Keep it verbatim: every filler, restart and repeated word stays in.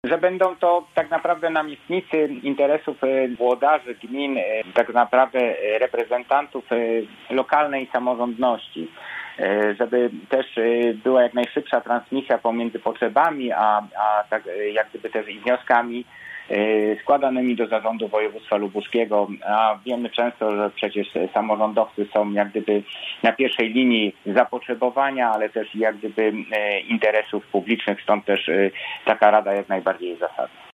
Że będą to tak naprawdę namiestnicy interesów włodarzy gmin, tak naprawdę reprezentantów lokalnej samorządności, żeby też była jak najszybsza transmisja pomiędzy potrzebami, a, a tak jak gdyby też i wnioskami składanymi do Zarządu Województwa Lubuskiego, a wiemy często, że przecież samorządowcy są jak gdyby na pierwszej linii zapotrzebowania, ale też jak gdyby interesów publicznych, stąd też taka rada jak najbardziej jest zasadna.